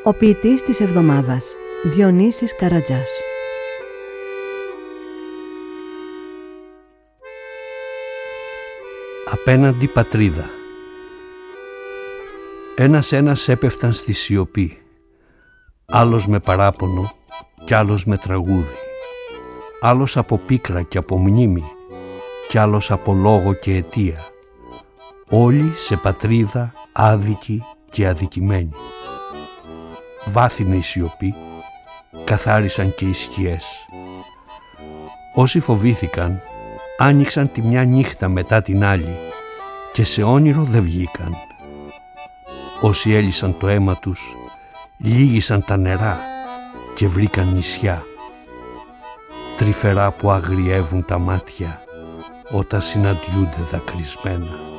Ο ποιητής της εβδομάδας, Διονύσης Καρατζάς. Απέναντι πατρίδα. Ένας έπεφταν στη σιωπή, άλλος με παράπονο κι άλλος με τραγούδι, άλλος από πίκρα και από μνήμη κι άλλος από λόγο και αιτία, όλοι σε πατρίδα άδικοι και αδικημένοι. Βάθυνε η σιωπή, καθάρισαν και οι σκιές. Όσοι φοβήθηκαν, άνοιξαν τη μια νύχτα μετά την άλλη και σε όνειρο δεν βγήκαν. Όσοι έλυσαν το αίμα τους, λύγησαν τα νερά και βρήκαν νησιά, τρυφερά που αγριεύουν τα μάτια όταν συναντιούνται δακρυσμένα.